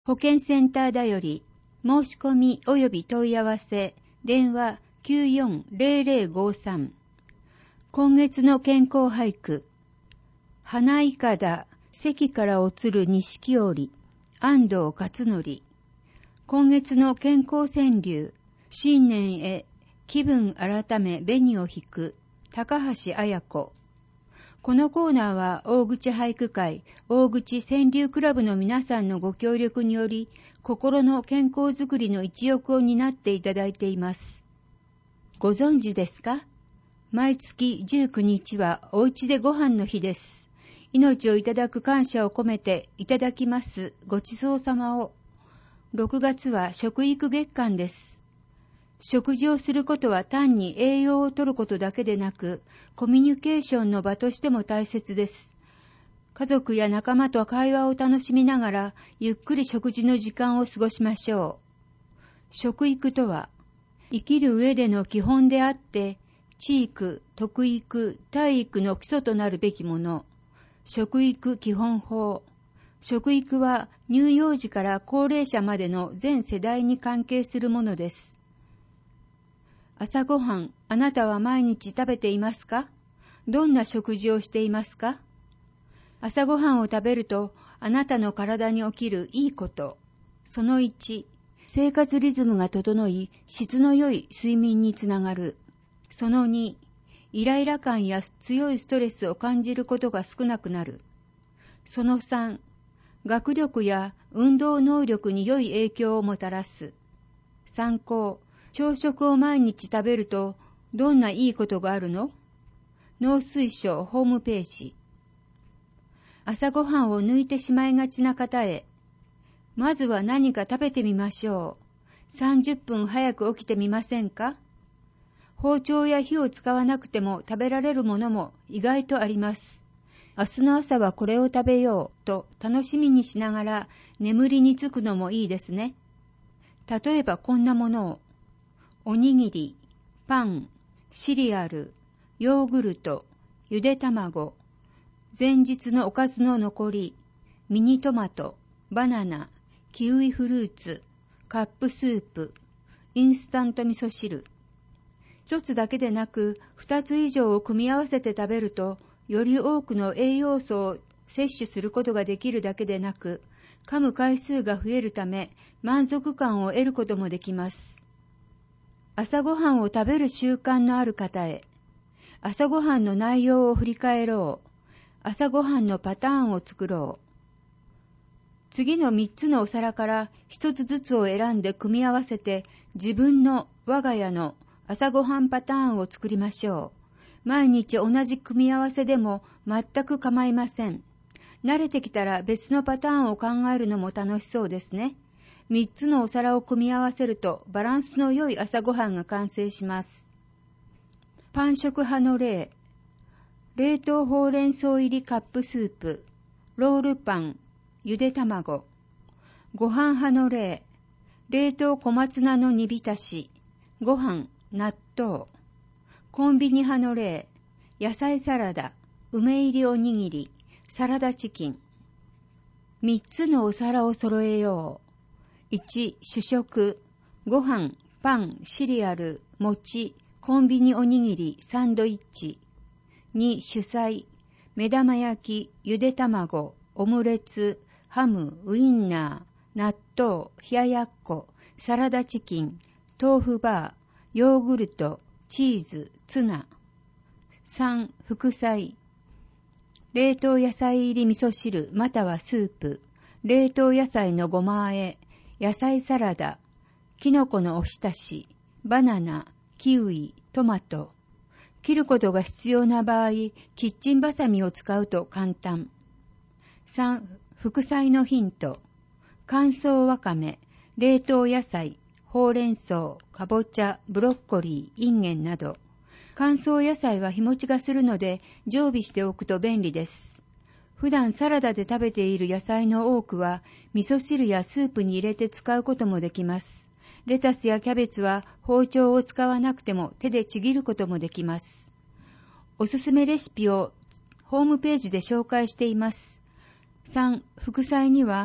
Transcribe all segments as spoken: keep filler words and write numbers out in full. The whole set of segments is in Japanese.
保健センターだより、申し込み及び問い合わせ、電話 きゅうよんゼロゼロごさん。今月の健康俳句。花いかだ、関から落つる錦織、安藤勝則。今月の健康川柳。新年へ、気分改め紅を引く、高橋綾子。このコーナーは大口俳句会、大口川柳クラブの皆さんのご協力により、心の健康づくりの一翼を担っていただいています。ご存知ですか？毎月じゅうくにちはおうちでご飯の日です。命をいただく感謝を込めていただきますごちそうさまを。ろくがつは食育月間です。食事をすることは単に栄養をとることだけでなく、コミュニケーションの場としても大切です。家族や仲間と会話を楽しみながら、ゆっくり食事の時間を過ごしましょう。食育とは、生きる上での基本であって、知育、徳育、体育の基礎となるべきもの。食育基本法。食育は乳幼児から高齢者までの全世代に関係するものです。朝ごはん、あなたは毎日食べていますか？どんな食事をしていますか？朝ごはんを食べると、あなたの体に起きるいいこと。そのいち、生活リズムが整い、質の良い睡眠につながる。そのに、イライラ感や強いストレスを感じることが少なくなる。そのさん、学力や運動能力に良い影響をもたらす。参考、朝食を毎日食べるとどんないいことがあるの？農水省ホームページ。朝ごはんを抜いてしまいがちな方へ、まずは何か食べてみましょう。さんじゅっぷん早く起きてみませんか？包丁や火を使わなくても食べられるものも意外とあります。明日の朝はこれを食べようと楽しみにしながら眠りにつくのもいいですね。例えばこんなものを、おにぎり、パン、シリアル、ヨーグルト、ゆで卵、前日のおかずの残り、ミニトマト、バナナ、キウイフルーツ、カップスープ、インスタント味噌汁。一つだけでなく、二つ以上を組み合わせて食べると、より多くの栄養素を摂取することができるだけでなく、噛む回数が増えるため、満足感を得ることもできます。朝ごはんを食べる習慣のある方へ、朝ごはんの内容を振り返ろう。朝ごはんのパターンを作ろう。次のみっつのお皿からひとつずつを選んで組み合わせて、自分の我が家の朝ごはんパターンを作りましょう。毎日同じ組み合わせでも全く構いません。慣れてきたら別のパターンを考えるのも楽しそうですね。みっつのお皿を組み合わせるとバランスの良い朝ごはんが完成します。パン食派の例。冷凍ほうれん草入りカップスープ、ロールパン、ゆで卵。ご飯派の例。冷凍小松菜の煮浸し、ご飯、納豆。コンビニ派の例。野菜サラダ、梅入りおにぎり、サラダチキン。みっつのお皿を揃えよう。いち、主食、ご飯、パン、シリアル、餅、コンビニおにぎり、サンドイッチ。に、主菜、目玉焼き、ゆで卵、オムレツ、ハム、ウインナー、納豆、冷ややっこ、サラダチキン、豆腐バー、ヨーグルト、チーズ、ツナ。さん、副菜、冷凍野菜入り味噌汁またはスープ、冷凍野菜のごま和え、野菜サラダ、きのこのおひたし、バナナ、キウイ、トマト。切ることが必要な場合、キッチンバサミを使うと簡単。さん、副菜のヒント。乾燥わかめ、冷凍野菜、ほうれん草、かぼちゃ、ブロッコリー、インゲンなど。乾燥野菜は日持ちがするので常備しておくと便利です。普段サラダで食べている野菜の多くは味噌汁やスープに入れて使うこともできます。レタスやキャベツは包丁を使わなくても手でちぎることもできます。おすすめレシピをホームページで紹介しています。さん、副菜には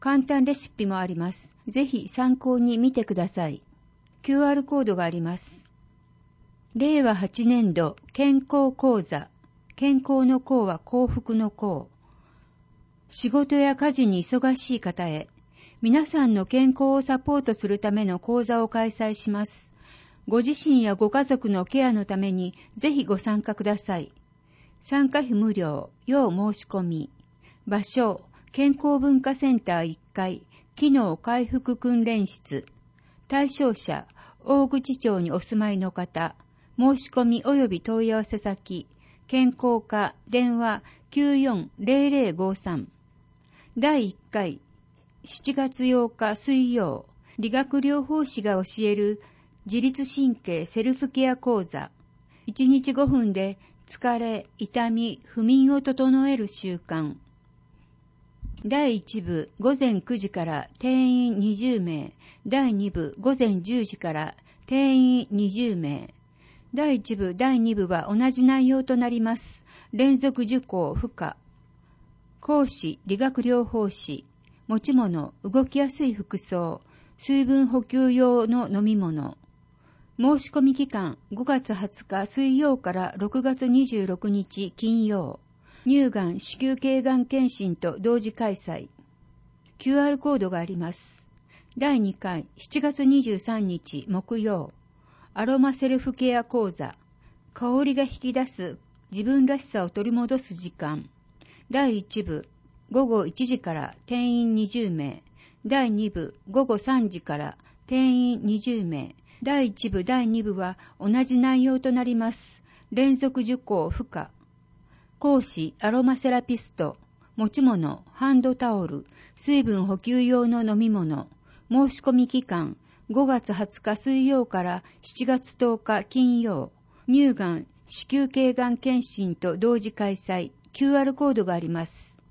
簡単レシピもあります。ぜひ参考に見てください。キューアール コードがあります。れいわはちねんど健康講座。健康の康は幸福の康。仕事や家事に忙しい方へ、皆さんの健康をサポートするための講座を開催します。ご自身やご家族のケアのためにぜひご参加ください。参加費無料、要申し込み。場所、健康文化センターいっかい、機能回復訓練室。対象者、大口町にお住まいの方。申し込み及び問い合わせ先、健康課電話 きゅうよんゼロゼロごさん。だいいっかい、しちがつようか水曜、理学療法士が教える自律神経セルフケア講座。いちにちごふんで疲れ、痛み、不眠を整える習慣。だいいち部ごぜんくじから定員にじゅうめい、だいに部ごぜんじゅうじから定員にじゅうめい。だいいち部、だいに部は同じ内容となります。連続受講不可。講師、理学療法士。持ち物、動きやすい服装。水分補給用の飲み物。申し込み期間、ごがつはつか水曜からろくがつにじゅうろくにち金曜。乳がん、子宮頸がん検診と同時開催。キューアール コードがあります。だいにかい、しちがつにじゅうさんにち木曜。アロマセルフケア講座。香りが引き出す自分らしさを取り戻す時間。だいいち部、ごごいちじから定員にじゅうめい。だいに部、ごごさんじから定員にじゅうめい。だいいち部、だいに部は同じ内容となります。連続受講不可。講師、アロマセラピスト。持ち物、ハンドタオル。水分補給用の飲み物。申し込み期間、ごがつはつか水曜からしちがつとおか金曜。乳がん、子宮頸がん検診と同時開催。キューアール コードがあります。